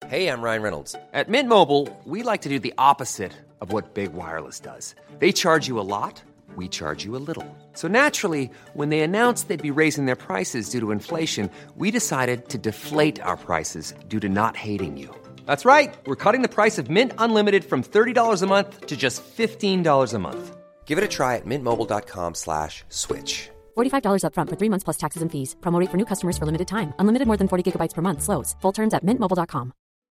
Hey, I'm Ryan Reynolds. At Mint Mobile, we like to do the opposite of what Big Wireless does. They charge you a lot, we charge you a little. So naturally, when they announced they'd be raising their prices due to inflation, we decided to deflate our prices due to not hating you. That's right. We're cutting the price of Mint Unlimited from $30 a month to just $15 a month. Give it a try at mintmobile.com/switch. $45 up front for 3 months plus taxes and fees. Promo rate for new customers for limited time. Unlimited more than 40 gigabytes per month. Slows full terms at mintmobile.com.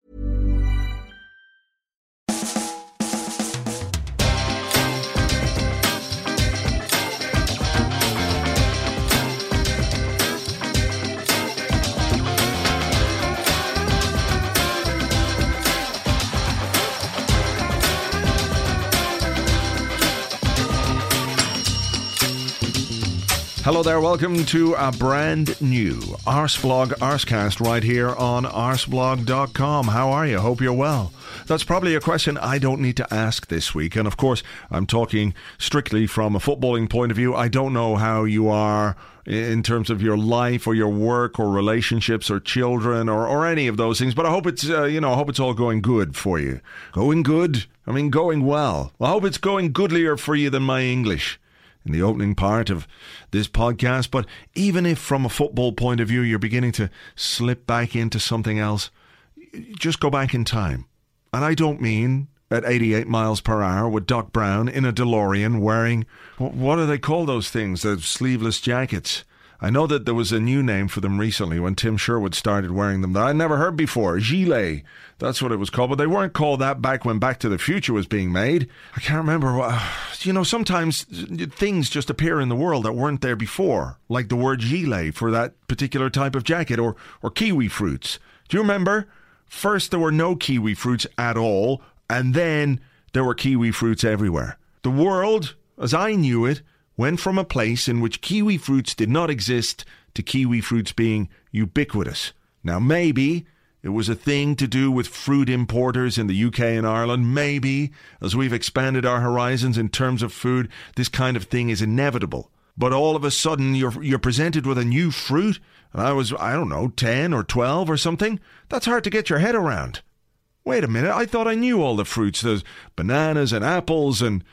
Hello there, welcome to a brand new Arseblog Arsecast right here on arseblog.com. How are you? Hope you're well. That's probably a question I don't need to ask this week, and of course I'm talking strictly from a footballing point of view. I don't know how you are in terms of your life or your work or relationships or children or any of those things, but I hope it's I hope it's all going good for you. Going good? I mean going well. I hope it's going goodlier for you than my English in the opening part of this podcast. But even if from a football point of view you're beginning to slip back into something else, just go back in time. And I don't mean at 88 miles per hour with Doc Brown in a DeLorean wearing, what do they call those things, the sleeveless jackets? I know that there was a new name for them recently when Tim Sherwood started wearing them that I'd never heard before. Gilet. That's what it was called. But they weren't called that back when Back to the Future was being made. I can't remember. Sometimes things just appear in the world that weren't there before. Like the word gilet for that particular type of jacket or kiwi fruits. Do you remember? First there were no kiwi fruits at all. And then there were kiwi fruits everywhere. The world, as I knew it, went from a place in which kiwi fruits did not exist to kiwi fruits being ubiquitous. Now, maybe it was a thing to do with fruit importers in the UK and Ireland. Maybe, as we've expanded our horizons in terms of food, this kind of thing is inevitable. But all of a sudden, you're presented with a new fruit, and I was, 10 or 12 or something. That's hard to get your head around. Wait a minute, I thought I knew all the fruits. There's bananas and apples and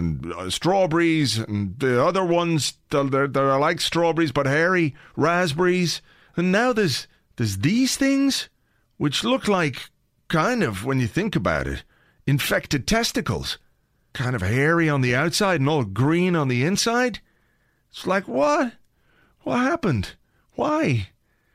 strawberries, and the other ones that are like strawberries but hairy, raspberries. And now there's these things, which look like, kind of, when you think about it, infected testicles. Kind of hairy on the outside and all green on the inside. It's like, what? What happened? Why?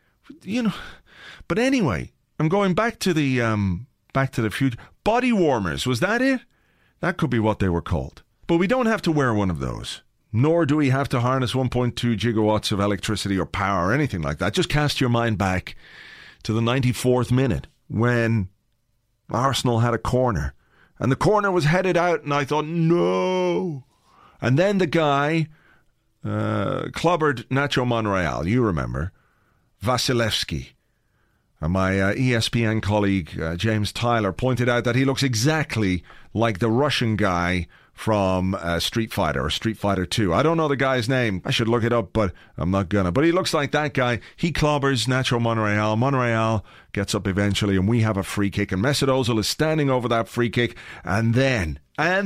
But anyway, I'm going back to the future. Body warmers, was that it? That could be what they were called. But we don't have to wear one of those. Nor do we have to harness 1.2 gigawatts of electricity or power or anything like that. Just cast your mind back to the 94th minute when Arsenal had a corner. And the corner was headed out and I thought, no. And then the guy clobbered Nacho Monreal. You remember. Vasilevsky. And my ESPN colleague, James Tyler, pointed out that he looks exactly like the Russian guy from Street Fighter or Street Fighter 2. I don't know the guy's name. I should look it up, but I'm not gonna. But he looks like that guy. He clobbers Nacho Monreal. Monreal gets up eventually, and we have a free kick. And Mesut Ozil is standing over that free kick. And then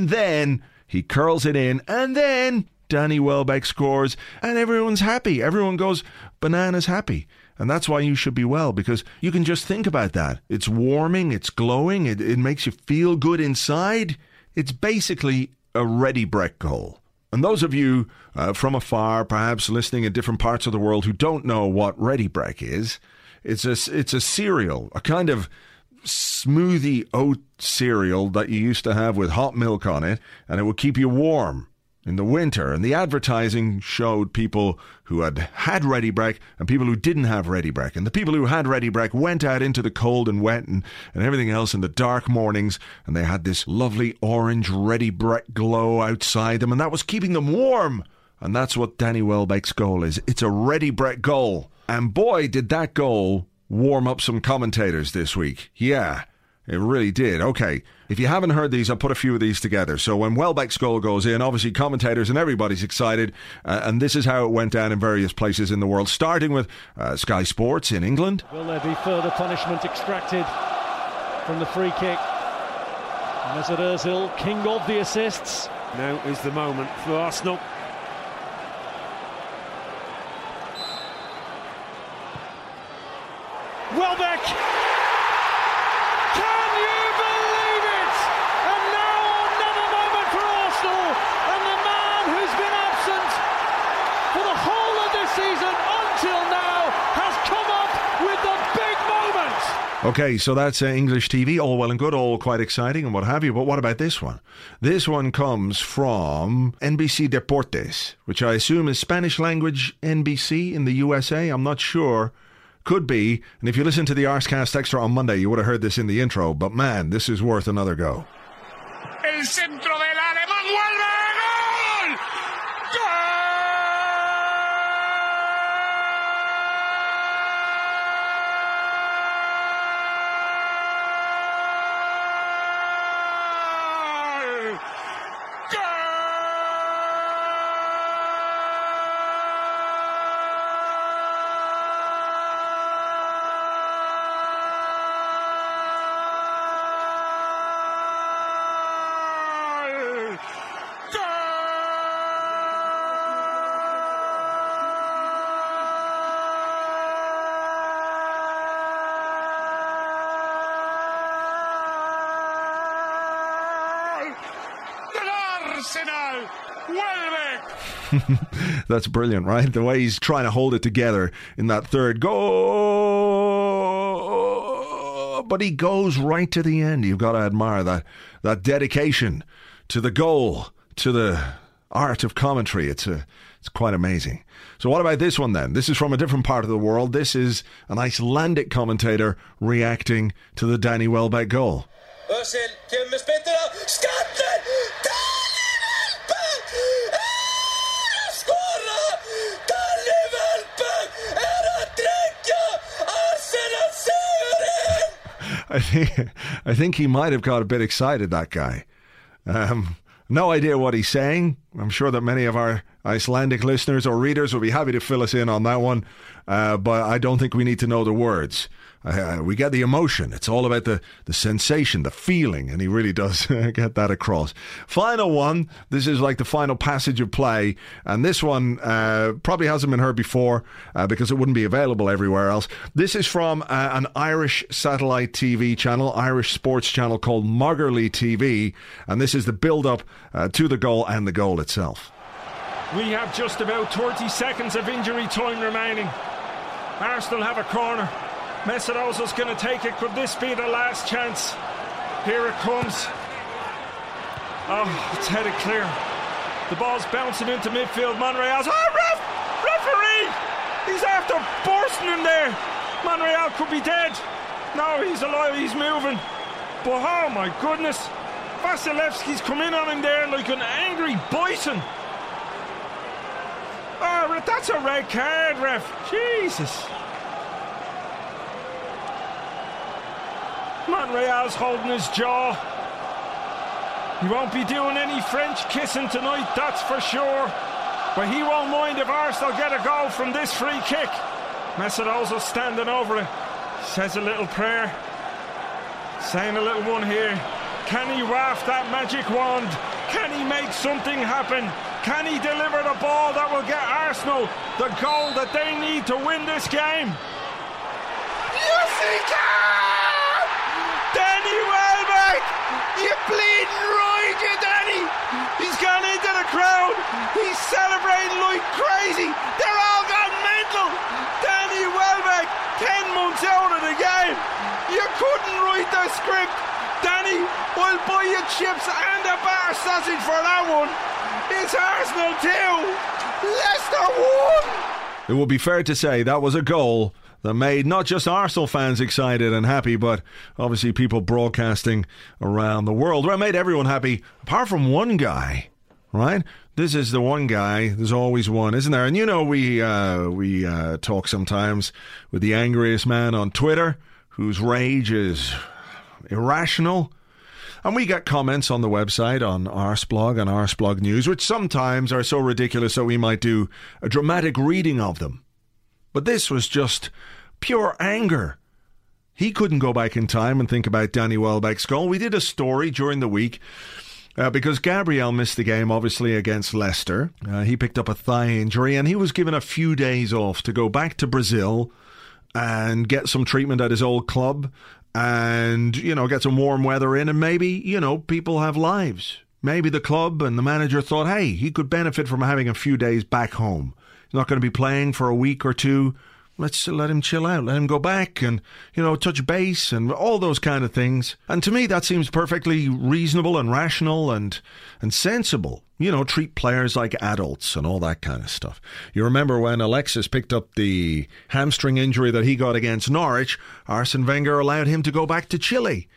he curls it in. And then Danny Welbeck scores. And everyone's happy. Everyone goes bananas happy. And that's why you should be well, because you can just think about that. It's warming, it's glowing, it makes you feel good inside. It's basically a ready break goal. And those of you from afar, perhaps listening in different parts of the world who don't know what ready break is, it's a cereal, a kind of smoothie oat cereal that you used to have with hot milk on it, and it would keep you warm in the winter. And the advertising showed people who had ready break and people who didn't have ready break. And the people who had ready break went out into the cold and wet and everything else in the dark mornings, and they had this lovely orange ready break glow outside them, and that was keeping them warm. And that's what Danny Welbeck's goal is. It's a ready break goal. And boy, did that goal warm up some commentators this week. Yeah, it really did. Okay, if you haven't heard these, I'll put a few of these together. So when Welbeck's goal goes in, obviously commentators and everybody's excited. And this is how it went down in various places in the world, starting with Sky Sports in England. Will there be further punishment extracted from the free kick. Mesut Ozil, king of the assists. Now is the moment for Arsenal. Welbeck! Can you believe it? And now another moment for Arsenal, and the man who's been absent for the whole of this season until now has come up with the big moment. Okay, so that's English TV, all well and good, all quite exciting and what have you, but what about this one? This one comes from NBC Deportes, which I assume is Spanish language NBC in the USA, I'm not sure. Could be, and if you listen to the Arscast Extra on Monday, you would have heard this in the intro, but man, this is worth another go. El centro del alemán vuelve, ¡gol! ¡Gol! Arsenal, vuelve! That's brilliant, right? The way he's trying to hold it together in that third goal. But he goes right to the end. You've got to admire that dedication to the goal, to the art of commentary. It's quite amazing. So what about this one then? This is from a different part of the world. This is an Icelandic commentator reacting to the Danny Welbeck goal. Ozil kemur með spyrnuna, skallur, Danny Welbeck skora, Danny Welbeck að tryggja Arsenal sigurinn. I think he might have got a bit excited, that guy. No idea what he's saying. I'm sure that many of our Icelandic listeners or readers will be happy to fill us in on that one, but I don't think we need to know the words. We get the emotion. It's all about the sensation, the feeling, and he really does get that across. Final one. This is like the final passage of play, and this one probably hasn't been heard before because it wouldn't be available everywhere else. This is from an Irish satellite TV channel, Irish sports channel called Muggerly TV, and this is the build-up to the goal and the goal itself. We have just about 30 seconds of injury time remaining. Arsenal have a corner. Mesut Ozil's going to take it. Could this be the last chance? Here it comes. Oh, it's headed clear. The ball's bouncing into midfield. Monreal's... Oh, referee! He's after bursting in there. Monreal could be dead. No, he's alive. He's moving. But oh my goodness. Vasilevsky's come in on him there like an angry bison. Oh, that's a red card, ref. Jesus. Monreal's holding his jaw. He won't be doing any French kissing tonight, that's for sure. But he won't mind if Arsenal get a goal from this free kick. Mesut Ozil standing over it. Says a little prayer. Saying a little one here. Can he waft that magic wand? Can he make something happen? Can he deliver the ball that will get Arsenal the goal that they need to win this game? Yes, he can! Danny Welbeck! You bleeding right, you Danny! He's gone into the crowd. He's celebrating like crazy. They're all gone mental. Danny Welbeck, 10 months out of the game. You couldn't write the script. Danny, I'll buy you chips and a bar sausage for that one. It's Arsenal 2, Leicester 1. It would be fair to say that was a goal that made not just Arsenal fans excited and happy, but obviously people broadcasting around the world. Well, it made everyone happy, apart from one guy, right? This is the one guy. There's always one, isn't there? And you know, we talk sometimes with the angriest man on Twitter, whose rage is irrational. And we get comments on the website, on Arsblog and Arsblog News, which sometimes are so ridiculous that we might do a dramatic reading of them. But this was just pure anger. He couldn't go back in time and think about Danny Welbeck's goal. We did a story during the week because Gabriel missed the game, obviously, against Leicester. He picked up a thigh injury and he was given a few days off to go back to Brazil and get some treatment at his old club and, you know, get some warm weather in. And maybe, you know, people have lives. Maybe the club and the manager thought, hey, he could benefit from having a few days back home. He's not going to be playing for a week or two. Let's let him chill out, let him go back and, you know, touch base and all those kind of things. And to me, that seems perfectly reasonable and rational and sensible. You know, treat players like adults and all that kind of stuff. You remember when Alexis picked up the hamstring injury that he got against Norwich, Arsene Wenger allowed him to go back to Chile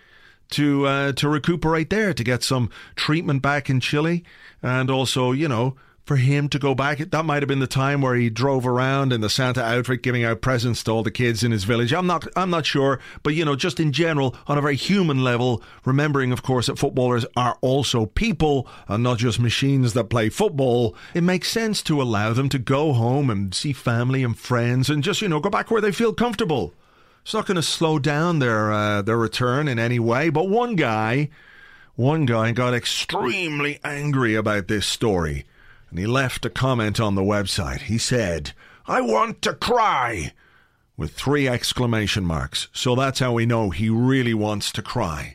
to recuperate there, to get some treatment back in Chile. And also, you know, for him to go back, that might have been the time where he drove around in the Santa outfit giving out presents to all the kids in his village. I'm not sure, but you know, just in general, on a very human level, remembering of course that footballers are also people and not just machines that play football, it makes sense to allow them to go home and see family and friends and just, you know, go back where they feel comfortable. It's not going to slow down their return in any way. But one guy got extremely angry about this story. And he left a comment on the website. He said, "I want to cry," with 3 exclamation marks. So that's how we know he really wants to cry.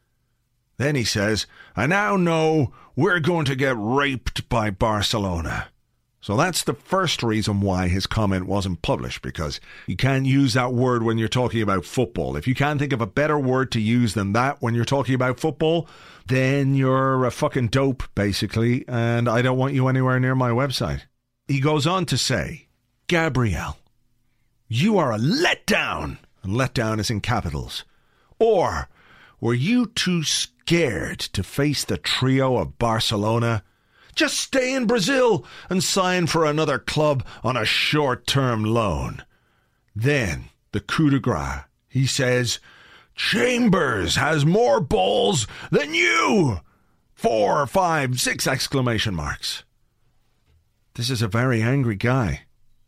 Then he says, "I now know we're going to get raped by Barcelona." So that's the first reason why his comment wasn't published, because you can't use that word when you're talking about football. If you can't think of a better word to use than that when you're talking about football, then you're a fucking dope, basically, and I don't want you anywhere near my website. He goes on to say, "Gabriel, you are a letdown," and letdown is in capitals. "Or were you too scared to face the trio of Barcelona? Just stay in Brazil and sign for another club on a short-term loan." Then, the coup de grace, he says, "Chambers has more balls than you!" 4, 5, 6 exclamation marks. This is a very angry guy.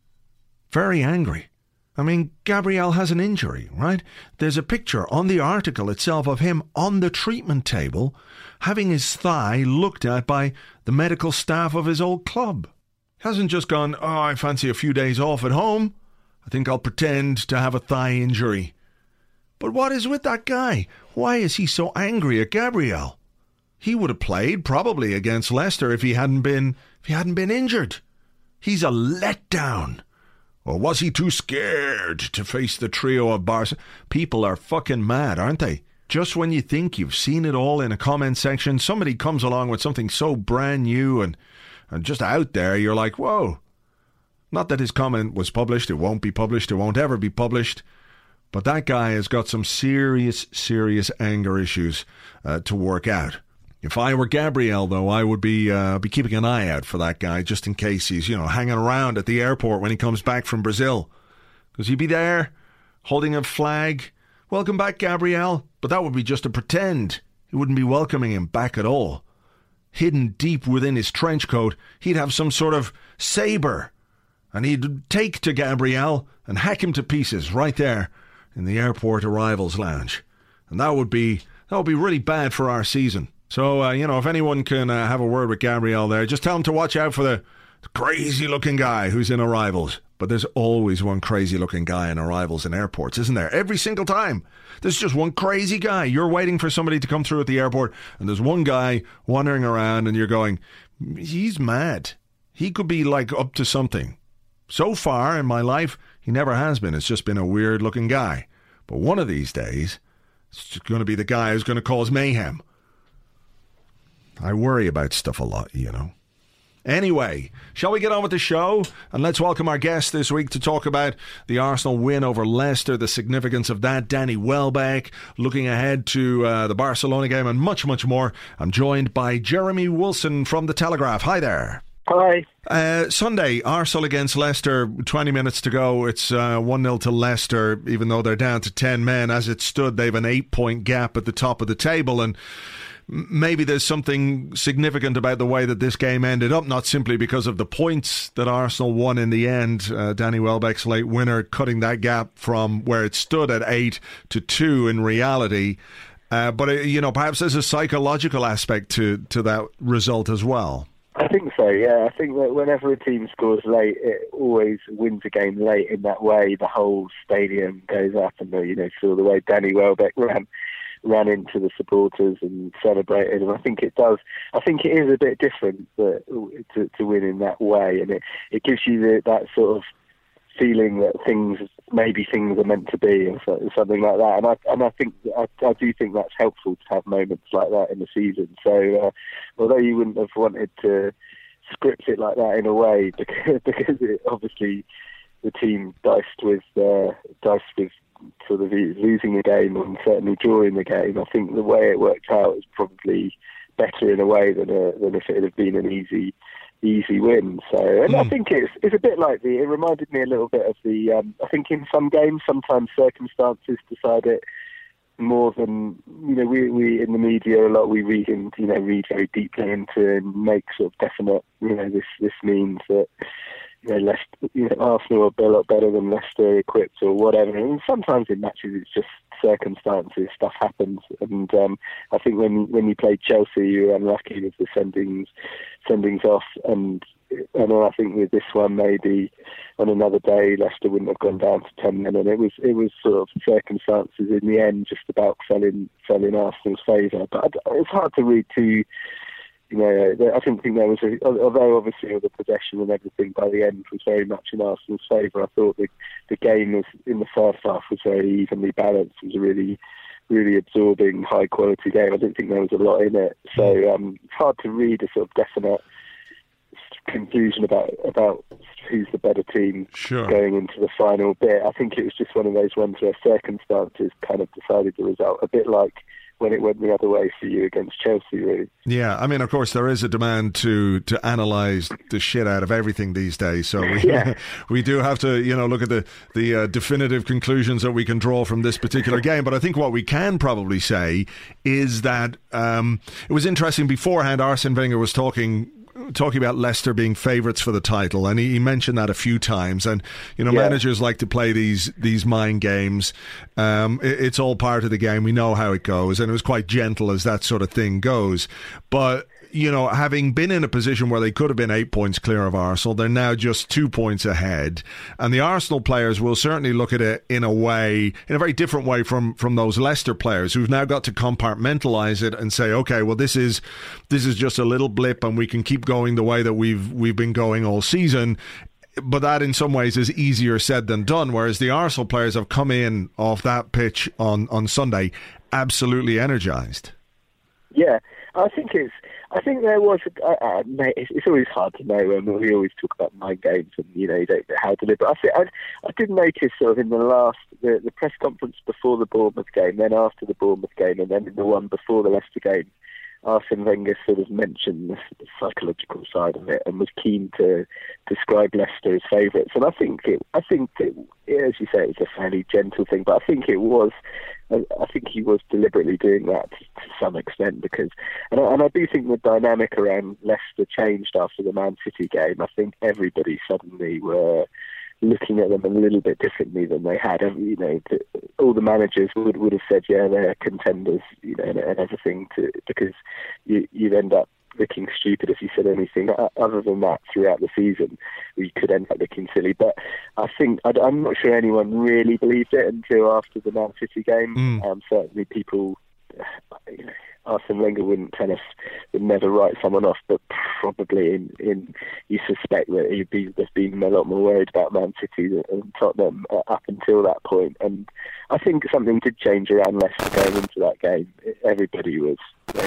Very angry. I mean, Gabriel has an injury, right? There's a picture on the article itself of him on the treatment table having his thigh looked at by the medical staff of his old club. He hasn't just gone, "Oh, I fancy a few days off at home. I think I'll pretend to have a thigh injury." But what is with that guy? Why is he so angry at Gabriel? He would have played probably against Leicester if he hadn't been injured. He's a letdown. Or was he too scared to face the trio of Barca? People are fucking mad, aren't they? Just when you think you've seen it all in a comment section, somebody comes along with something so brand new and just out there, you're like, whoa. Not that his comment was published, it won't be published, it won't ever be published. But that guy has got some serious anger issues to work out. If I were Gabriel, though, I would be keeping an eye out for that guy just in case he's, you know, hanging around at the airport when he comes back from Brazil. Because he'd be there, holding a flag. "Welcome back, Gabriel." But that would be just a pretend. He wouldn't be welcoming him back at all. Hidden deep within his trench coat, he'd have some sort of saber. And he'd take to Gabriel and hack him to pieces right there in the airport arrivals lounge. And that would be really bad for our season. So, you know, if anyone can have a word with Gabriel there, just tell him to watch out for the crazy-looking guy who's in arrivals. But there's always one crazy-looking guy in arrivals in airports, isn't there? Every single time. There's just one crazy guy. You're waiting for somebody to come through at the airport, and there's one guy wandering around, and you're going, he's mad. He could be, like, up to something. So far in my life, he never has been. It's just been a weird-looking guy. But one of these days, it's going to be the guy who's going to cause mayhem. I worry about stuff a lot, you know. Anyway, shall we get on with the show? And let's welcome our guest this week to talk about the Arsenal win over Leicester, the significance of that, Danny Welbeck, looking ahead to the Barcelona game and much, much more. I'm joined by Jeremy Wilson from The Telegraph. Hi there. Hi. Sunday, Arsenal against Leicester, 20 minutes to go. It's 1-0 to Leicester, even though they're down to 10 men. As it stood, they've an 8-point gap at the top of the table. And maybe there's something significant about the way that this game ended up, not simply because of the points that Arsenal won in the end. Danny Welbeck's late winner cutting that gap from where it stood at 8 to 2 in reality. But perhaps there's a psychological aspect to that result as well. I think so, yeah. I think that whenever a team scores late, it always wins a game late in that way. The whole stadium goes up, and saw the way Danny Welbeck ran into the supporters and celebrated. And I think it does. I think it is a bit different to win in that way, and it gives you that sort of feeling that things are meant to be, or something like that. And I think I do think that's helpful to have moments like that in the season. So although you wouldn't have wanted to script it like that in a way, because obviously the team diced with sort of losing the game and certainly drawing the game, I think the way it worked out is probably better in a way than if it had been an easy win. So, and I think it's a bit like it reminded me a little bit of I think in some games sometimes circumstances decide it more than we in the media a lot. We read very deeply into and make sort of definite. This means that Arsenal are a lot better than Leicester equipped or whatever. And sometimes in matches it's just circumstances, stuff happens. And I think when you played Chelsea, you were unlucky with the sendings off. And I think with this one, maybe on another day, Leicester wouldn't have gone down to 10 men. And it was sort of circumstances in the end just about fell in Arsenal's favour. But it's hard to read too. I didn't think there was although obviously all the possession and everything by the end was very much in Arsenal's favour. I thought the game was in the first half was very evenly balanced. It was a really, really absorbing, high quality game. I didn't think there was a lot in it. So it's hard to read a sort of definite conclusion about who's the better team going into the final bit. I think it was just one of those ones where circumstances kind of decided the result, a bit like when it went the other way for you against Chelsea, really. Yeah, I mean, of course, there is a demand to analyse the shit out of everything these days. So we do have to, look at the definitive conclusions that we can draw from this particular game. But I think what we can probably say is that it was interesting beforehand. Arsene Wenger was talking about Leicester being favourites for the title, and he mentioned that a few times. And managers like to play these mind games. It's all part of the game. We know how it goes, and it was quite gentle as that sort of thing goes. But having been in a position where they could have been 8 points clear of Arsenal, they're now just 2 points ahead. And the Arsenal players will certainly look at it in a very different way from those Leicester players who've now got to compartmentalise it and say, okay, well, this is just a little blip and we can keep going the way that we've been going all season. But that in some ways is easier said than done, whereas the Arsenal players have come in off that pitch on Sunday absolutely energised. Yeah, I think there was. It's always hard to know when we always talk about mind games and you don't know how to live. But I did notice sort of in the press conference before the Bournemouth game, then after the Bournemouth game, and then in the one before the Leicester game, Arsene Wenger sort of mentioned the psychological side of it and was keen to describe Leicester as favourites. And I think it, as you say, it's a fairly gentle thing, but I think he was deliberately doing that to some extent because, and I do think the dynamic around Leicester changed after the Man City game. I think everybody suddenly were looking at them a little bit differently than they had. All the managers would have said, yeah, they're contenders, and everything, because you'd end up looking stupid if you said anything other than that throughout the season. You could end up looking silly. But I think, I'm not sure anyone really believed it until after the Man City game. Certainly people, Arsene Wenger wouldn't tell us, would never write someone off, but probably in you suspect that he'd been a lot more worried about Man City and Tottenham up until that point. And I think something did change around Leicester going into that game. Everybody was,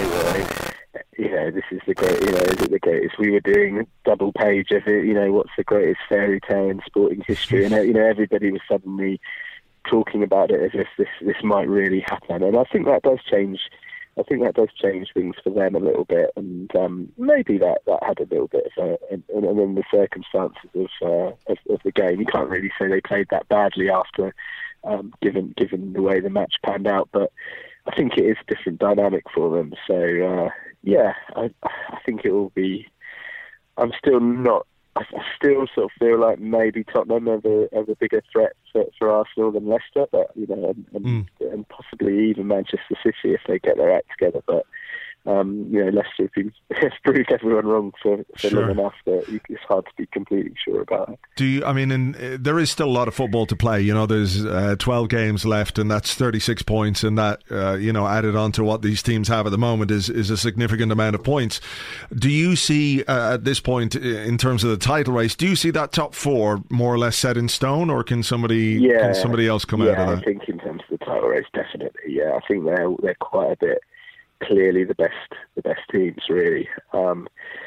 this is the great, is it the greatest? We were doing a double page of it, what's the greatest fairy tale in sporting history? And, everybody was suddenly talking about it as if this might really happen. And I think that does change. I think that does change things for them a little bit, and maybe that had a little bit of and then the circumstances of the game. You can't really say they played that badly after, given the way the match panned out. But I think it is a different dynamic for them. So I think it will be. I'm still not. I still sort of feel like maybe Tottenham are the bigger threat for Arsenal than Leicester, but and possibly even Manchester City if they get their act together. But Leicester has proved everyone wrong for long enough that it's hard to be completely sure about it. There is still a lot of football to play. There's 12 games left, and that's 36 points, and that added on to what these teams have at the moment is a significant amount of points. Do you see at this point, in terms of the title race, do you see that top four more or less set in stone, or can somebody else come out of that? I think in terms of the title race, definitely. Yeah, I think they're quite a bit. Clearly the best teams, really. Man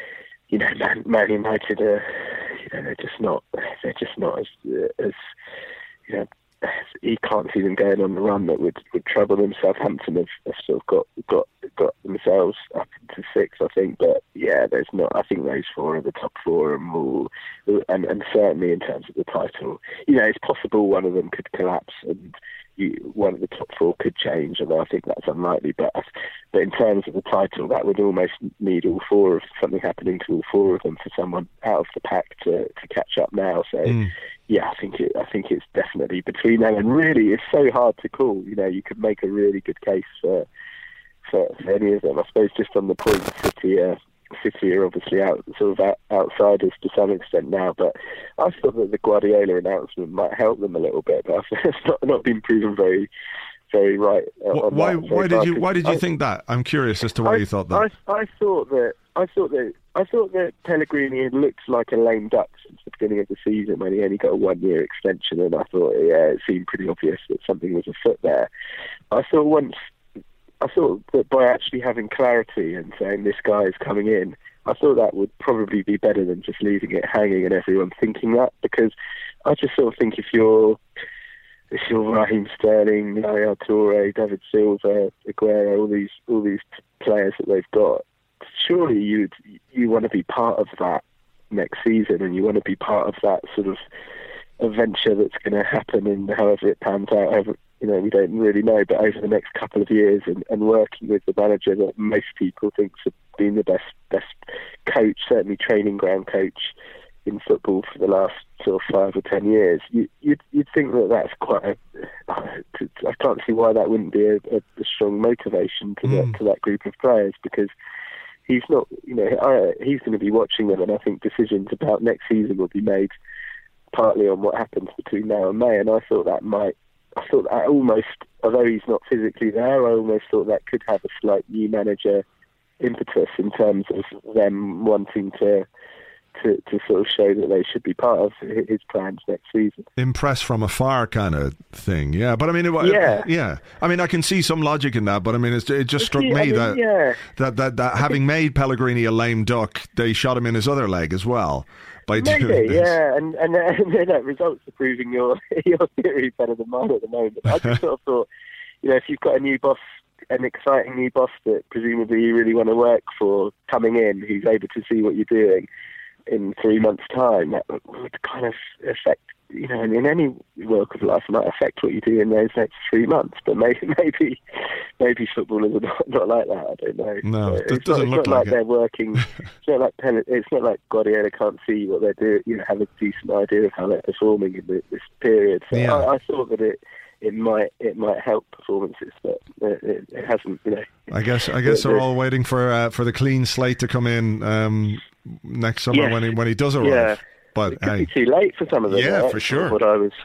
United they're just not as you can't see them going on the run that would trouble them. Southampton have sort of got themselves up into 6, I think, but there's not. I think those 4 are the top 4, and certainly in terms of the title, it's possible one of them could collapse and one of the top 4 could change, although I think that's unlikely. But in terms of the title, that would almost need all 4 of something happening to all 4 of them for someone out of the pack to catch up now. So I think it's definitely between them, and really it's so hard to call. You could make a really good case for any of them. I suppose just on the point, City are obviously outsiders to some extent now, but I thought that the Guardiola announcement might help them a little bit, but it's not been proven very, very right. Why did you think that? I'm curious as to why you thought that. I thought that Pellegrini had looked like a lame duck since the beginning of the season when he only got a 1-year extension, and I thought it seemed pretty obvious that something was afoot there. I thought that by actually having clarity and saying this guy is coming in, I thought that would probably be better than just leaving it hanging and everyone thinking that, because I just sort of think if you're Raheem Sterling, Yaya Toure, David Silva, Aguero, all these players that they've got, surely you want to be part of that next season, and you want to be part of that sort of adventure that's going to happen, and however it pans out, we don't really know, but over the next couple of years, and working with the manager that most people think has been the best coach, certainly training ground coach in football for the last sort of 5 or 10 years, you'd think that that's quite I can't see why that wouldn't be a strong motivation to that group of players, because he's not, he's going to be watching them, and I think decisions about next season will be made partly on what happens between now and May, and I thought that almost, although he's not physically there, I almost thought that could have a slight new manager impetus in terms of them wanting to sort of show that they should be part of his plans next season. Impress from afar kind of thing, yeah. But I mean, I mean, I can see some logic in that, but I mean, it just struck me that having made Pellegrini a lame duck, they shot him in his other leg as well. Maybe, yeah, and results are proving your theory better than mine at the moment. I just sort of thought, if you've got a new boss, an exciting new boss that presumably you really want to work for coming in, who's able to see what you're doing in 3 months' time, that would kind of affect, in any walk of life, might affect what you do in those next 3 months. But maybe footballers are not like that. I don't know. No, it doesn't look like they're working. It's not like Guardiola can't see what they're doing. Have a decent idea of how they're performing in this period. So yeah. I thought that it might help performances, but it hasn't. I guess they're all waiting for the clean slate to come in next summer when he does arrive. Yeah. But it could be too late for some of them. Yeah, for sure. What I was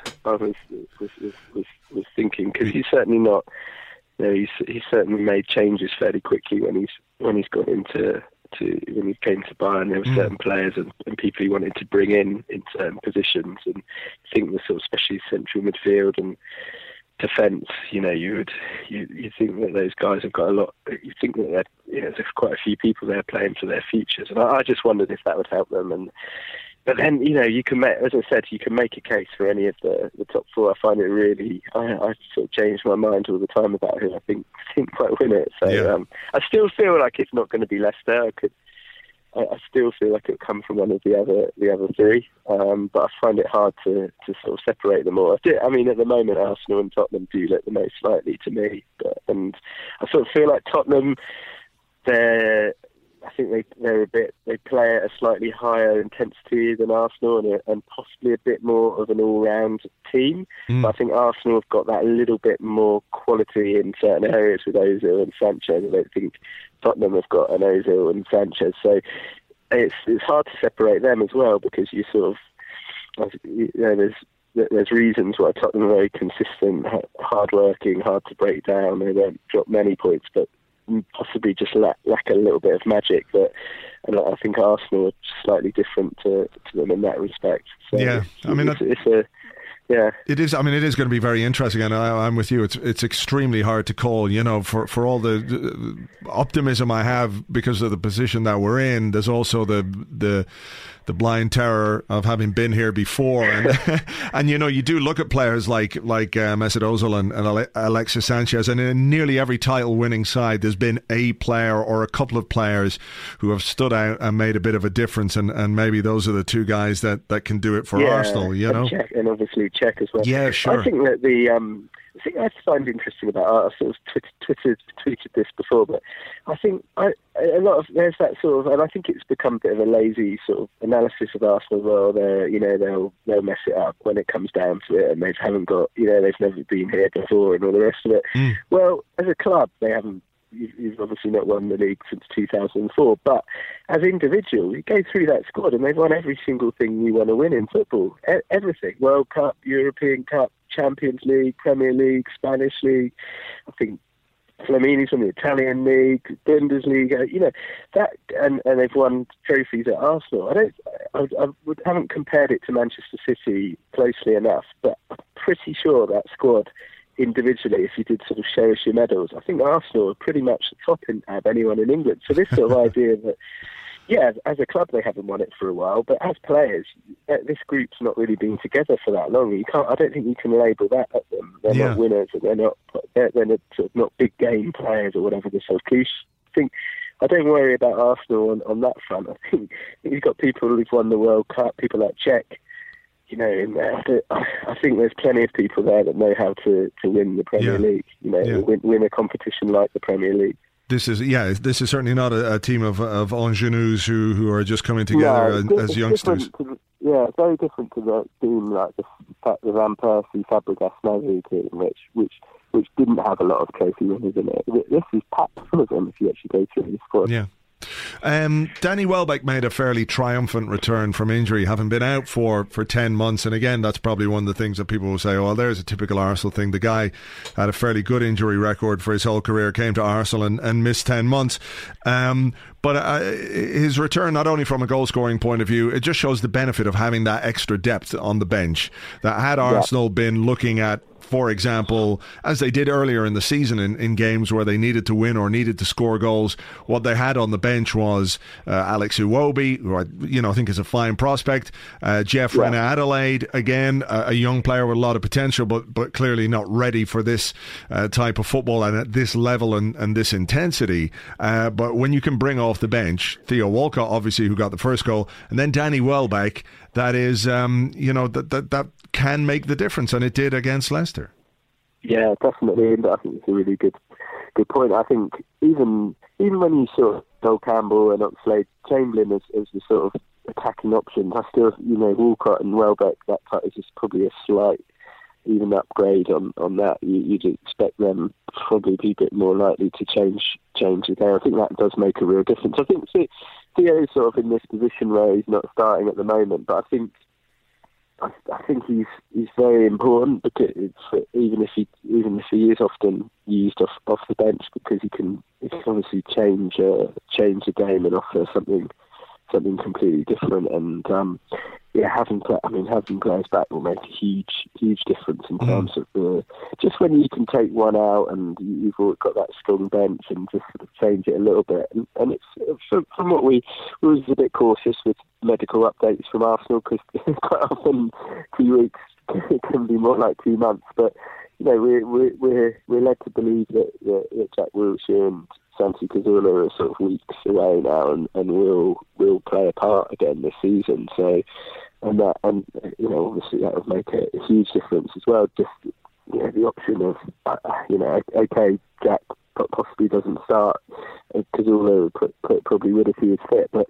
thinking, because he's certainly not. He's certainly made changes fairly quickly when he's got into when he came to Bayern. There were certain players and people he wanted to bring in certain positions, and I think the sort of especially central midfield and defence, you think that those guys have got a lot. You think that there's quite a few people there playing for their futures, and I just wondered if that would help them. But then, you can make, as I said, you can make a case for any of the top 4. I find it really, I sort of change my mind all the time about who I think might win it. So I still feel like it's not going to be Leicester. I still feel like it come from one of the other three, but I find it hard to sort of separate them all. I mean, at the moment, Arsenal and Tottenham do look the most likely to me, and I sort of feel like Tottenham, I think they play at a slightly higher intensity than Arsenal and possibly a bit more of an all-round team. But I think Arsenal have got that little bit more quality in certain areas with Ozil and Sanchez. I don't think Tottenham have got an Ozil and Sanchez. So it's hard to separate them as well, because you sort of, you know, there's reasons why Tottenham are very consistent, hard-working, hard to break down. They don't drop many points, but possibly just lack a little bit of magic. And I think Arsenal are slightly different to them in that respect. So yeah, I mean, it is. I mean, it is going to be very interesting, and I'm with you. It's extremely hard to call. You know, for all the optimism I have because of the position that we're in, there's also the blind terror of having been here before, and you know, you do look at players like Mesut Ozil and Alexis Sanchez, and in nearly every title-winning side, there's been a player or a couple of players who have stood out and made a bit of a difference, and maybe those are the two guys that can do it for Arsenal. You know, and obviously Czech as well. Yeah, sure. I think that the thing I find interesting about, I sort of tweeted this before, but I think there's that sort of, and I think it's become a bit of a lazy sort of analysis of Arsenal. Well, they'll mess it up when it comes down to it, and they haven't got, you know, they've never been here before, and all the rest of it. Well, as a club, they haven't. You've obviously not won the league since 2004, but as individuals, you go through that squad and they've won every single thing you want to win in football. Everything. World Cup, European Cup, Champions League, Premier League, Spanish League. I think Flamini's won the Italian League, Bundesliga, you know, that, and they've won trophies at Arsenal. I haven't compared it to Manchester City closely enough, but I'm pretty sure that squad, individually, if you did sort of show us your medals, I think Arsenal are pretty much the top of anyone in England. So this sort of idea that, yeah, as a club they haven't won it for a while, but as players, this group's not really been together for that long. I don't think you can label that at them. They're not winners, and they're sort of not big game players or whatever the sort of cliche. I don't worry about Arsenal on that front. I think you've got people who've won the World Cup, people like Czech. You know, I think there's plenty of people there that know how to win the Premier League. You know, win a competition like the Premier League. This is certainly not a team of ingenues who are just coming together as youngsters. It's very different to the team like the Van Persie, Fabregas, Nasri team, which didn't have a lot of trophy winners in it. This is packed full of them if you actually go through the squad. Yeah. Danny Welbeck made a fairly triumphant return from injury, having been out for 10 months. And again, that's probably one of the things that people will say, oh, there's a typical Arsenal thing. The guy had a fairly good injury record for his whole career, came to Arsenal and missed 10 months. But his return, not only from a goal-scoring point of view, it just shows the benefit of having that extra depth on the bench. That had Arsenal been looking at, for example, as they did earlier in the season in games where they needed to win or needed to score goals, what they had on the bench was Alex Iwobi, who I think is a fine prospect, Jeff Renna-Adelaide, again, a young player with a lot of potential, but clearly not ready for this type of football and at this level and this intensity. But when you can bring off the bench Theo Walcott, obviously, who got the first goal, and then Danny Welbeck, that is, that can make the difference, and it did against Leicester. Yeah, definitely, and I think it's a really good point. I think even when you saw Noel Campbell and Oxlade-Chamberlain as the sort of attacking options, I still, Walcott and Welbeck, that is just probably a slight even upgrade on that. You'd expect them probably be a bit more likely to change the game. I think that does make a real difference. I think Theo is sort of in this position where he's not starting at the moment, but I think he's very important because even if he is often used off the bench, because he can obviously change the game and offer something completely different. And having players back will make a huge difference in terms of just when you can take one out and you've got that strong bench and just sort of change it a little bit. And it's from what we was a bit cautious with medical updates from Arsenal, because quite often 2 weeks can be more like 2 months. But we're led to believe that Jack Wilshere and Santi Cazorla are sort of weeks away now, and will play a part again this season. So, and obviously that would make a huge difference as well. Just the option of okay, Jack possibly doesn't start. Cazorla probably would if he was fit, but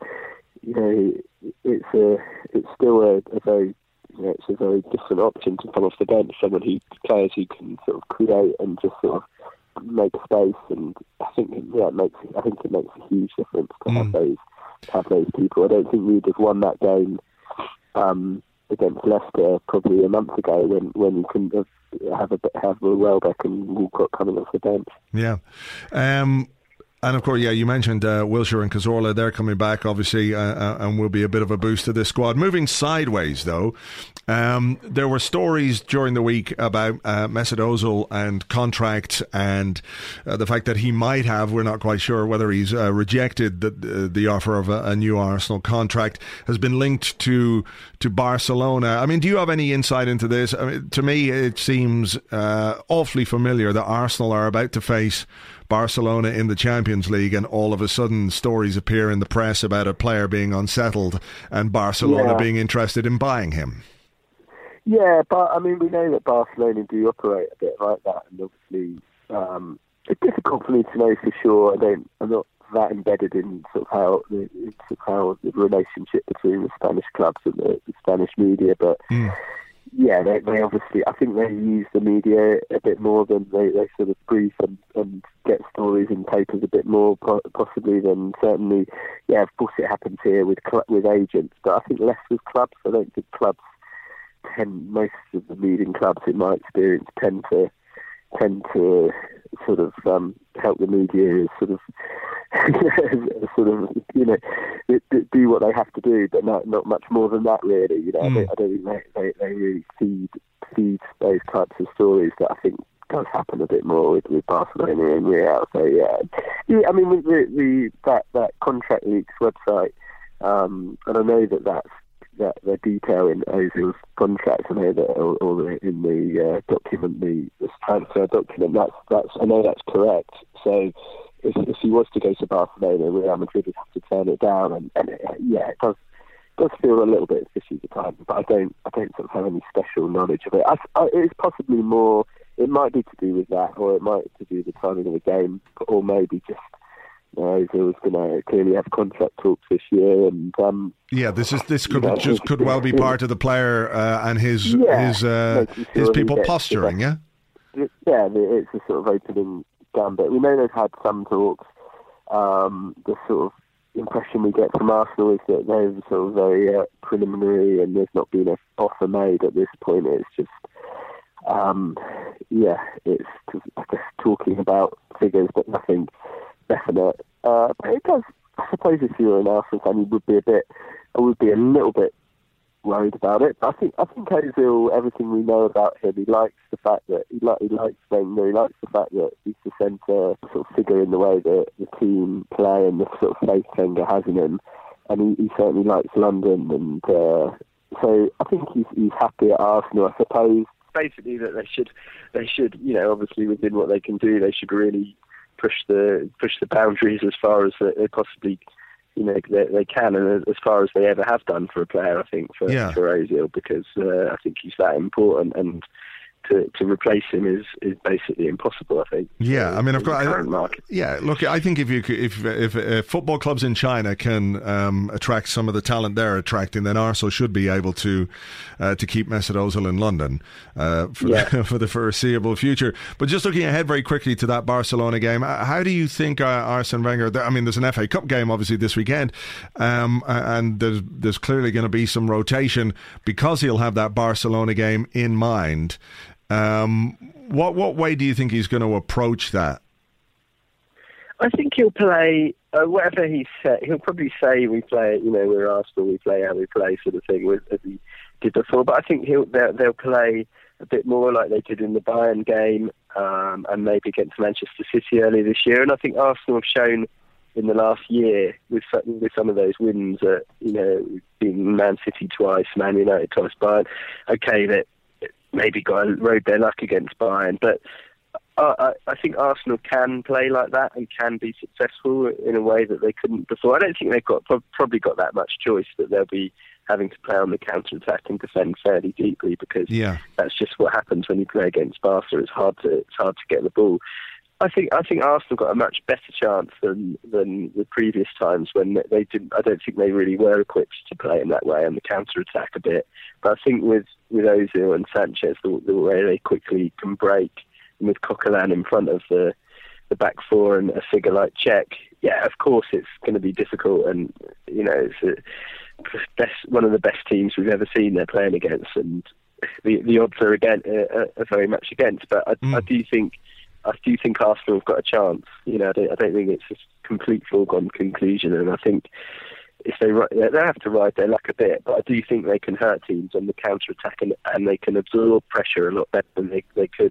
it's still a very it's a very different option to come off the bench. Players who can sort of create and just sort of make space, and I think it makes a huge difference to have those people. I don't think we'd have won that game against Leicester probably a month ago when you couldn't have Welbeck and Walcott coming off the bench. Yeah. And of course, you mentioned Wilshere and Cazorla. They're coming back, obviously, and will be a bit of a boost to this squad. Moving sideways, though, there were stories during the week about Mesut Ozil and contract, and the fact that he might have, we're not quite sure whether he's rejected the offer of a new Arsenal contract, has been linked to Barcelona. I mean, do you have any insight into this? I mean, to me, it seems awfully familiar that Arsenal are about to face Barcelona in the Champions League, and all of a sudden stories appear in the press about a player being unsettled and Barcelona being interested in buying him. Yeah, but I mean, we know that Barcelona do operate a bit like that, and obviously it's difficult for me to know for sure. I'm not that embedded in sort of how the relationship between the Spanish clubs and the Spanish media, but. Yeah, they obviously, I think they use the media a bit more than they sort of brief and get stories in papers a bit more possibly than certainly, of course it happens here with agents, but I think less with clubs. I don't think most of the leading clubs in my experience tend to sort of help the media sort of do what they have to do, but not much more than that really. I don't think they really feed those types of stories that I think does happen a bit more with Barcelona and Real. So I mean with that Contract Leaks website, and I know that the detail in Ozil's contract, I know that in the document, the transfer document, that's I know that's correct. So if he was to go to Barcelona, Real Madrid would have to turn it down, and it does feel a little bit fishy at the time, but I don't sort of have any special knowledge of it. It's possibly more. It might be to do with that, or it might be to do with the timing of the game, or maybe just. Ozil was going to clearly have contract talks this year, and this could well be part of the player and his people posturing. It's a sort of opening gambit. We know they've had some talks. The sort of impression we get from Arsenal is that they're sort of very preliminary, and there's not been an offer made at this point. It's just, it's I guess talking about figures, but nothing definite. But it does. I suppose if you're an Arsenal fan, I would be a little bit worried about it. But I think Ozil, everything we know about him, he likes the fact that he likes Wenger. He likes the fact that he's the centre sort of figure in the way that the team play and the sort of faith Wenger has in him. And he certainly likes London, and so I think he's happy at Arsenal. I suppose basically that they should obviously within what they can do, they should really push the boundaries as far as they possibly they can, and as far as they ever have done for a player, I think for Ozil, because I think he's that important, and to replace him is basically impossible, I think. Yeah, I mean, of course. Look, I think if football clubs in China can attract some of the talent they're attracting, then Arsenal should be able to keep Mesut Ozil in London for the foreseeable future. But just looking ahead very quickly to that Barcelona game, how do you think Arsene Wenger? I mean, there's an FA Cup game obviously this weekend, and there's clearly going to be some rotation because he'll have that Barcelona game in mind. What way do you think he's going to approach that? I think he'll play whatever he said. He'll probably say we play, we're Arsenal, we play how we play, sort of thing, as he did before. But I think they'll play a bit more like they did in the Bayern game, and maybe against Manchester City earlier this year. And I think Arsenal have shown in the last year with some of those wins, being Man City twice, Man United twice, Bayern. Okay, that maybe rode their luck against Bayern, but I think Arsenal can play like that and can be successful in a way that they couldn't before. I don't think they've probably got that much choice, that they'll be having to play on the counter-attack and defend fairly deeply, because that's just what happens when you play against Barca. It's hard to get the ball. I think Arsenal got a much better chance than the previous times when they didn't. I don't think they really were equipped to play in that way on the counter-attack a bit. But I think with Ozil and Sanchez, the way they quickly can break, and with Coquelin in front of the back four and a figure like Cech, of course it's going to be difficult, and it's one of the best teams we've ever seen they're playing against, and the odds are very much against. But I do think Arsenal have got a chance. I don't think it's a complete foregone conclusion, and I think if they have to ride their luck a bit, but I do think they can hurt teams on the counter attack, and they can absorb pressure a lot better than they could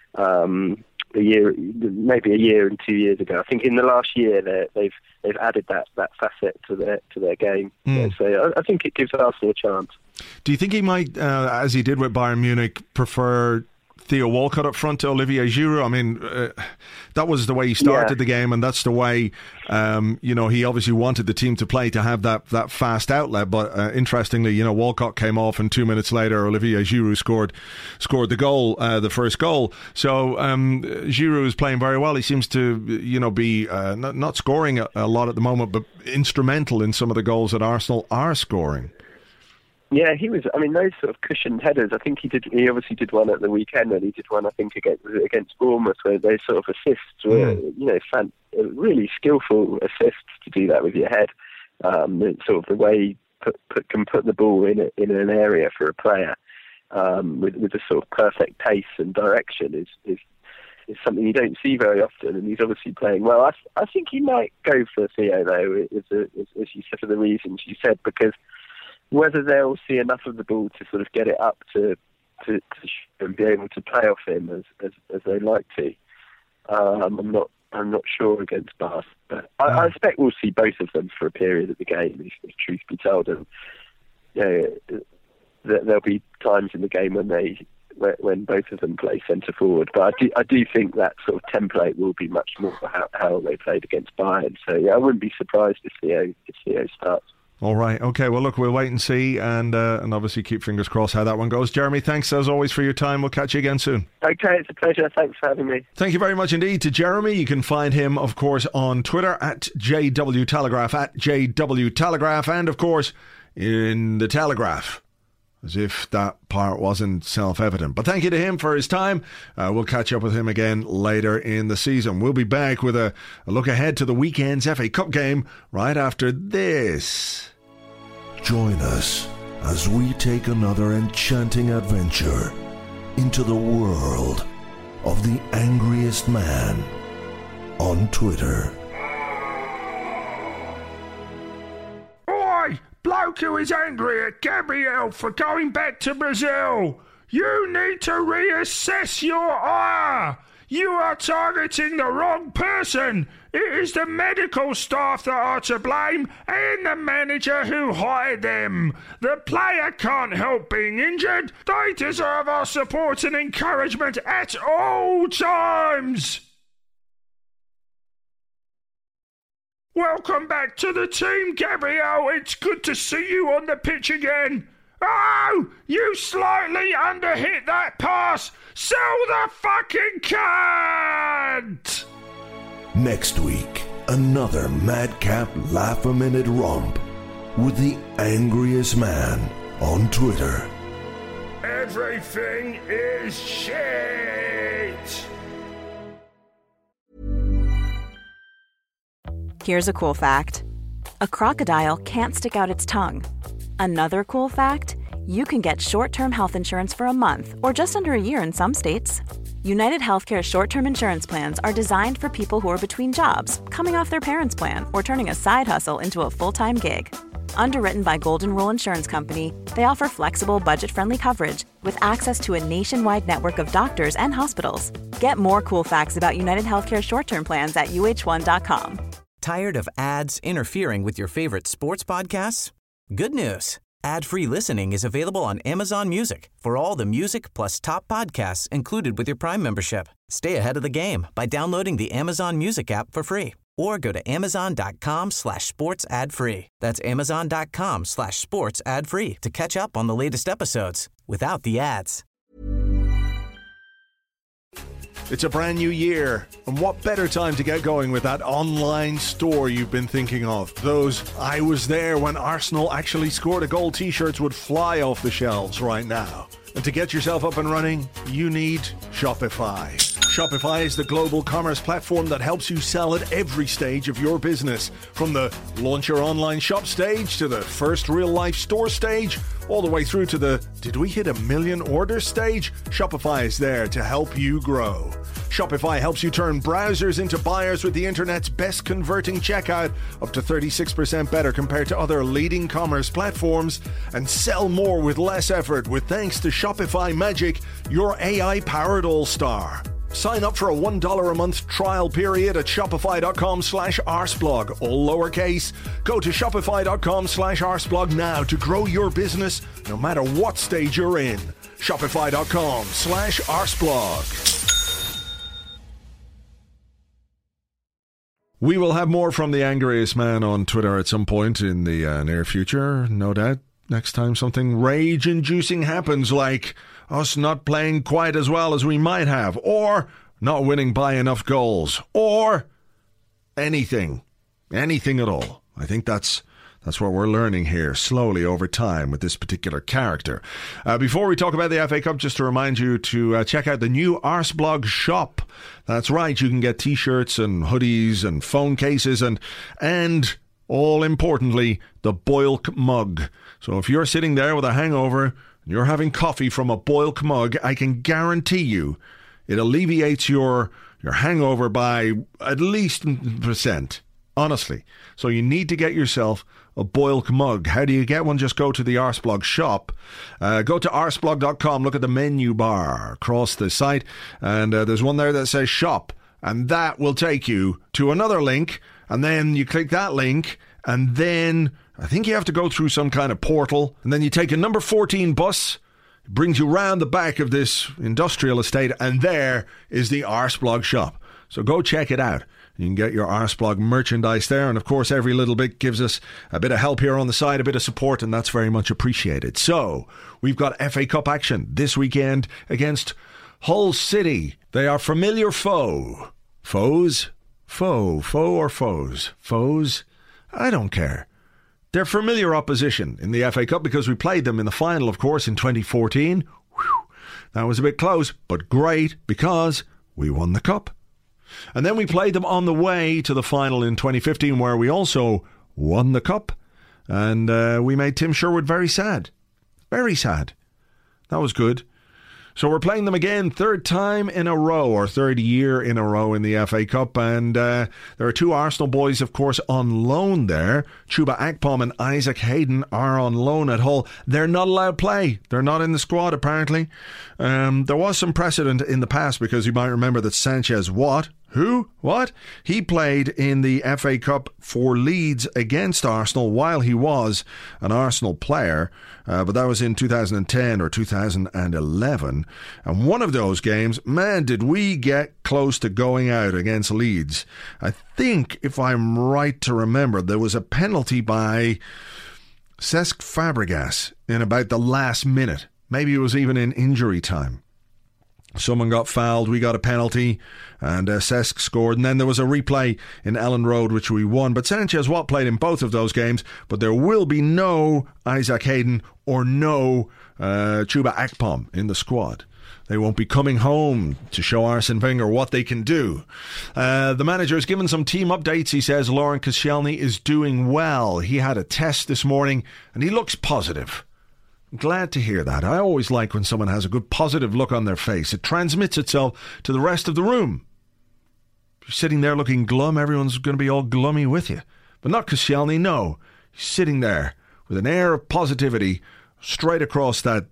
maybe a year and 2 years ago. I think in the last year they've added that facet to their game. So I think it gives Arsenal a chance. Do you think he might, as he did with Bayern Munich, prefer Theo Walcott up front to Olivier Giroud? I mean, that was the way he started the game, and that's the way, he obviously wanted the team to play, to have that fast outlet. But interestingly, Walcott came off, and 2 minutes later, Olivier Giroud scored the goal, the first goal. So Giroud is playing very well. He seems to, be not scoring a lot at the moment, but instrumental in some of the goals that Arsenal are scoring. Yeah, he was. I mean, those sort of cushioned headers. I think he obviously did one at the weekend, and he did one, I think, against Bournemouth, where those sort of assists were, really skillful assists to do that with your head. Sort of the way you can put the ball in an area for a player with a sort of perfect pace and direction is something you don't see very often, and he's obviously playing well. I think he might go for Theo, though, as you said, for the reasons you said, because whether they'll see enough of the ball to sort of get it up to and be able to play off him as they like to, I'm not sure against Bath, but I expect we'll see both of them for a period of the game, if truth be told. And there'll be times in the game when both of them play centre forward, but I do think that sort of template will be much more how they played against Bayern. So I wouldn't be surprised if Theo starts. All right, okay, well look, we'll wait and see, and obviously keep fingers crossed how that one goes. Jeremy, thanks as always for your time. We'll catch you again soon. Okay, it's a pleasure. Thanks for having me. Thank you very much indeed to Jeremy. You can find him, of course, on Twitter at JW Telegraph, and of course in the Telegraph, as if that part wasn't self-evident. But thank you to him for his time. We'll catch up with him again later in the season. We'll be back with a look ahead to the weekend's FA Cup game right after this. Join us as we take another enchanting adventure into the world of the angriest man on Twitter. Oi! Bloke who is angry at Gabriel for going back to Brazil. You need to reassess your ire. You are targeting the wrong person. It is the medical staff that are to blame and the manager who hired them. The player can't help being injured. They deserve our support and encouragement at all times. Welcome back to the team, Gabriel. It's good to see you on the pitch again. Oh, you slightly underhit that pass. Sell the fucking cunt! Next week, another madcap laugh-a-minute romp with the angriest man on Twitter. Everything is shit! Here's a cool fact. A crocodile can't stick out its tongue. Another cool fact, you can get short-term health insurance for a month or just under a year in some states. United Healthcare short-term insurance plans are designed for people who are between jobs, coming off their parents' plan, or turning a side hustle into a full-time gig. Underwritten by Golden Rule Insurance Company, they offer flexible, budget-friendly coverage with access to a nationwide network of doctors and hospitals. Get more cool facts about United Healthcare short-term plans at uh1.com. Tired of ads interfering with your favorite sports podcasts? Good news. Ad-free listening is available on Amazon Music for all the music plus top podcasts included with your Prime membership. Stay ahead of the game by downloading the Amazon Music app for free or go to amazon.com/sports ad-free. That's amazon.com/sports ad-free to catch up on the latest episodes without the ads. It's a brand new year, and what better time to get going with that online store you've been thinking of? Those "I was there when Arsenal actually scored a goal" t-shirts would fly off the shelves right now. And to get yourself up and running, you need Shopify. Shopify is the global commerce platform that helps you sell at every stage of your business. From the launch your online shop stage to the first real-life store stage, all the way through to the "did we hit 1 million orders" stage, Shopify is there to help you grow. Shopify helps you turn browsers into buyers with the internet's best converting checkout, up to 36% better compared to other leading commerce platforms, and sell more with less effort with thanks to Shopify Magic, your AI-powered all-star. Sign up for a $1 a month trial period at shopify.com/arsblog, all lowercase. Go to shopify.com/arsblog now to grow your business no matter what stage you're in. Shopify.com/arsblog. We will have more from the angriest man on Twitter at some point in the near future, no doubt. Next time something rage-inducing happens, like us not playing quite as well as we might have, or not winning by enough goals, or anything at all. I think that's what we're learning here slowly over time with this particular character. Before we talk about the FA Cup, just to remind you to check out the new Arsblog shop. That's right, you can get t-shirts and hoodies and phone cases and all importantly, the Boilk mug. So if you're sitting there with a hangover and you're having coffee from a Boilk mug, I can guarantee you it alleviates your hangover by at least %. Honestly. So you need to get yourself a Boilk mug. How do you get one? Just go to the Arsblog shop. Go to arsblog.com, look at the menu bar across the site, and there's one there that says shop, and that will take you to another link, and then you click that link, and then I think you have to go through some kind of portal, and then you take a number 14 bus. It brings you round the back of this industrial estate, and there is the Arsblog shop. So go check it out. You can get your Arsblog merchandise there, and of course every little bit gives us a bit of help here on the side, a bit of support, and that's very much appreciated. So, we've got FA Cup action this weekend against Hull City. They are familiar foe. Foes? Foe or foes? Foes? I don't care. They're familiar opposition in the FA Cup because we played them in the final, of course, in 2014. Whew, that was a bit close, but great because we won the cup. And then we played them on the way to the final in 2015 where we also won the cup. And we made Tim Sherwood very sad. Very sad. That was good. So we're playing them again, third time in a row, or third year in a row in the FA Cup. And there are two Arsenal boys, of course, on loan there. Chuba Akpom and Isaac Hayden are on loan at Hull. They're not allowed play. They're not in the squad, apparently. There was some precedent in the past because you might remember that Sanchez, he played in the FA Cup for Leeds against Arsenal while he was an Arsenal player, but that was in 2010 or 2011. And one of those games, man, did we get close to going out against Leeds. I think, if I'm right to remember, there was a penalty by Cesc Fabregas in about the last minute. Maybe it was even in injury time. Someone got fouled, we got a penalty, and Cesc scored, and then there was a replay in Ellen Road, which we won. But Sanchez Watt played in both of those games, but there will be no Isaac Hayden or no Chuba Akpom in the squad. They won't be coming home to show Arsene Wenger what they can do. The manager has given some team updates. He says Laurent Koscielny is doing well. He had a test this morning, and he looks positive. Glad to hear that. I always like when someone has a good positive look on their face. It transmits itself to the rest of the room. If you're sitting there looking glum, everyone's going to be all glummy with you. But not Koscielny, no. He's sitting there with an air of positivity straight across that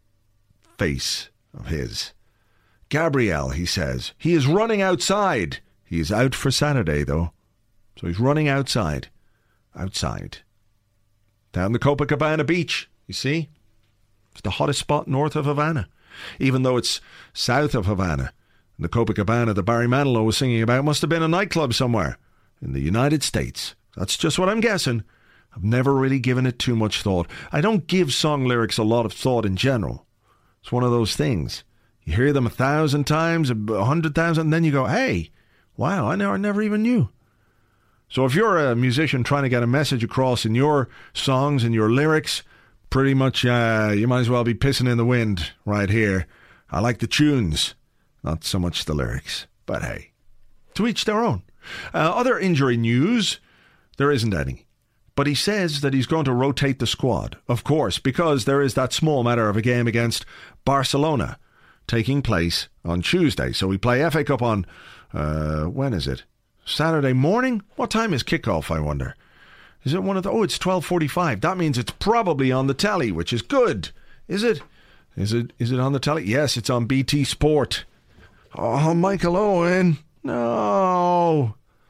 face of his. Gabriel, he says, he is running outside. He is out for Saturday, though. So he's running outside. Outside. Down the Copacabana beach. You see? It's the hottest spot north of Havana, even though it's south of Havana. And the Copacabana that Barry Manilow was singing about must have been a nightclub somewhere in the United States. That's just what I'm guessing. I've never really given it too much thought. I don't give song lyrics a lot of thought in general. It's one of those things. You hear them 1,000 times, 100,000, and then you go, hey, wow, I never even knew. So if you're a musician trying to get a message across in your songs and your lyrics, pretty much you might as well be pissing in the wind right here. I like the tunes, not so much the lyrics. But hey, to each their own. Other injury news, there isn't any. But he says that he's going to rotate the squad, of course, because there is that small matter of a game against Barcelona taking place on Tuesday. So we play FA Cup on, when is it? Saturday morning? What time is kickoff, I wonder? Is it one of the... Oh, it's 12:45. That means it's probably on the telly, which is good. Is it? Is it on the telly? Yes, it's on BT Sport. Oh, Michael Owen. No.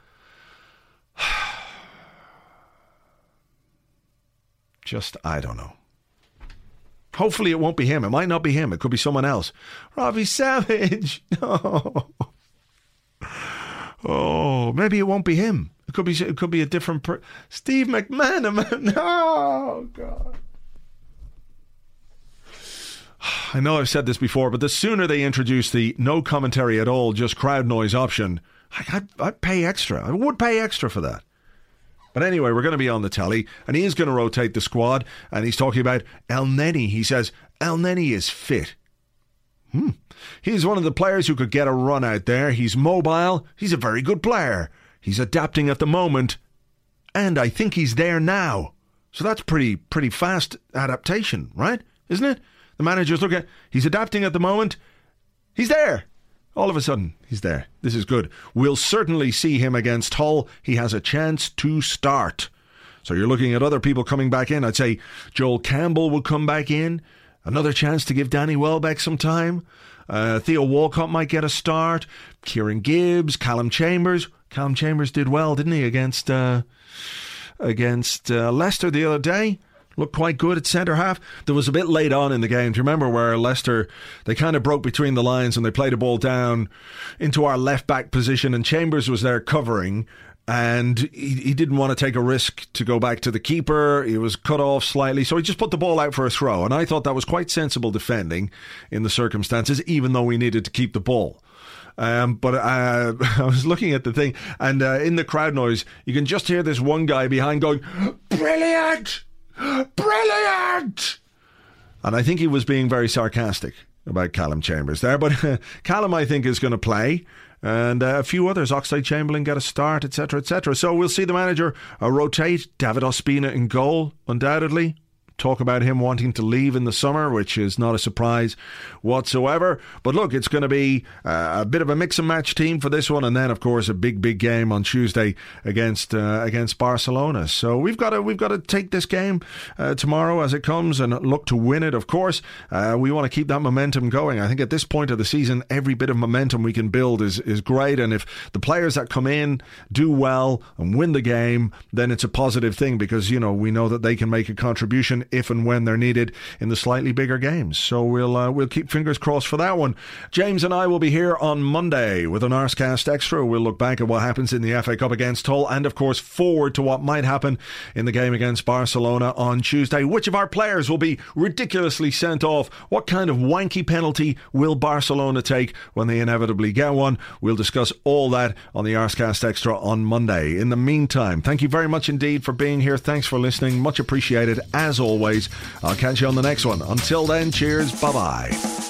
Just, I don't know. Hopefully it won't be him. It might not be him. It could be someone else. Robbie Savage. No. Oh, maybe it won't be him. It could be a different Steve McManaman. No, God. I know I've said this before, but the sooner they introduce the no commentary at all, just crowd noise option, I'd pay extra. I would pay extra for that. But anyway, we're going to be on the telly, and he is going to rotate the squad, and he's talking about El Neni. He says, El Neni is fit. He's one of the players who could get a run out there. He's mobile. He's a very good player. He's adapting at the moment, and I think he's there now. So that's pretty fast adaptation, right? Isn't it? The manager's looking at, he's adapting at the moment. He's there. All of a sudden, he's there. This is good. We'll certainly see him against Hull. He has a chance to start. So you're looking at other people coming back in. I'd say Joel Campbell will come back in. Another chance to give Danny Welbeck some time. Theo Walcott might get a start. Kieran Gibbs, Callum Chambers. Callum Chambers did well, didn't he, against Leicester the other day? Looked quite good at centre-half. There was a bit late on in the game. Do you remember where Leicester, they kind of broke between the lines and they played a ball down into our left-back position, and Chambers was there covering, and he didn't want to take a risk to go back to the keeper. He was cut off slightly, so he just put the ball out for a throw, and I thought that was quite sensible defending in the circumstances, even though we needed to keep the ball. But I was looking at the thing, and in the crowd noise, you can just hear this one guy behind going, "Brilliant! Brilliant!" And I think he was being very sarcastic about Callum Chambers there. But Callum, I think, is going to play. And a few others, Oxlade-Chamberlain, get a start, etc., etc. So we'll see the manager rotate. David Ospina in goal, undoubtedly. Talk about him wanting to leave in the summer, which is not a surprise whatsoever. But look, it's going to be a bit of a mix and match team for this one, and then of course a big game on Tuesday against Barcelona. So we've got to take this game tomorrow as it comes and look to win it. Of course, we want to keep that momentum going. I think at this point of the season, every bit of momentum we can build is great, and if the players that come in do well and win the game, then it's a positive thing, because we know that they can make a contribution if and when they're needed in the slightly bigger games. So we'll keep fingers crossed for that one. James and I will be here on Monday with an Arscast Extra. We'll look back at what happens in the FA Cup against Hull, and of course forward to what might happen in the game against Barcelona on Tuesday. Which of our players will be ridiculously sent off? What kind of wanky penalty will Barcelona take when they inevitably get one? We'll discuss all that on the Arscast Extra on Monday. In the meantime, thank you very much indeed for being here. Thanks for listening. Much appreciated as always. I'll catch you on the next one. Until then, cheers. Bye-bye.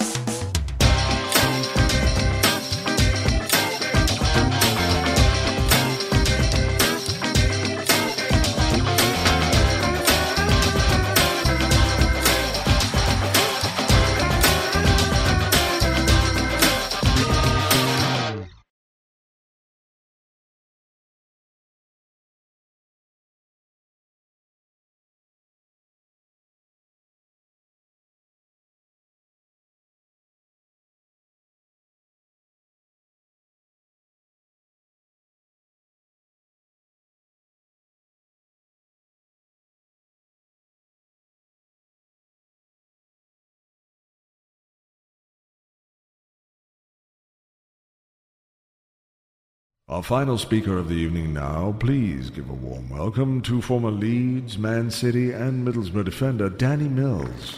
Our final speaker of the evening now, please give a warm welcome to former Leeds, Man City and Middlesbrough defender Danny Mills.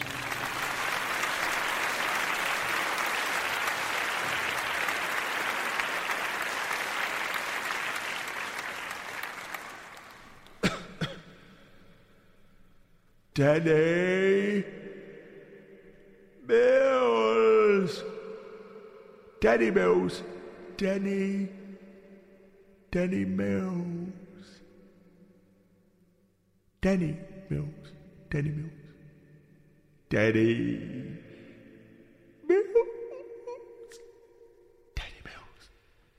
Danny Mills. Danny Mills. Danny Mills. Danny Mills. Danny Mills. Danny Mills. Danny Mills.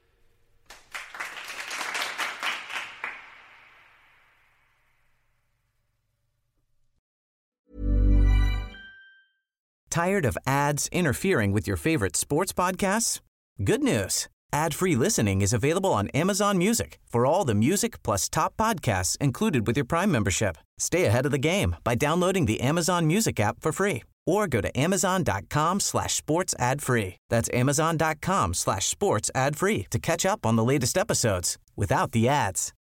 Tired of ads interfering with your favorite sports podcasts? Good news. Ad-free listening is available on Amazon Music for all the music plus top podcasts included with your Prime membership. Stay ahead of the game by downloading the Amazon Music app for free or go to amazon.com/sports ad free. That's amazon.com/sports ad free to catch up on the latest episodes without the ads.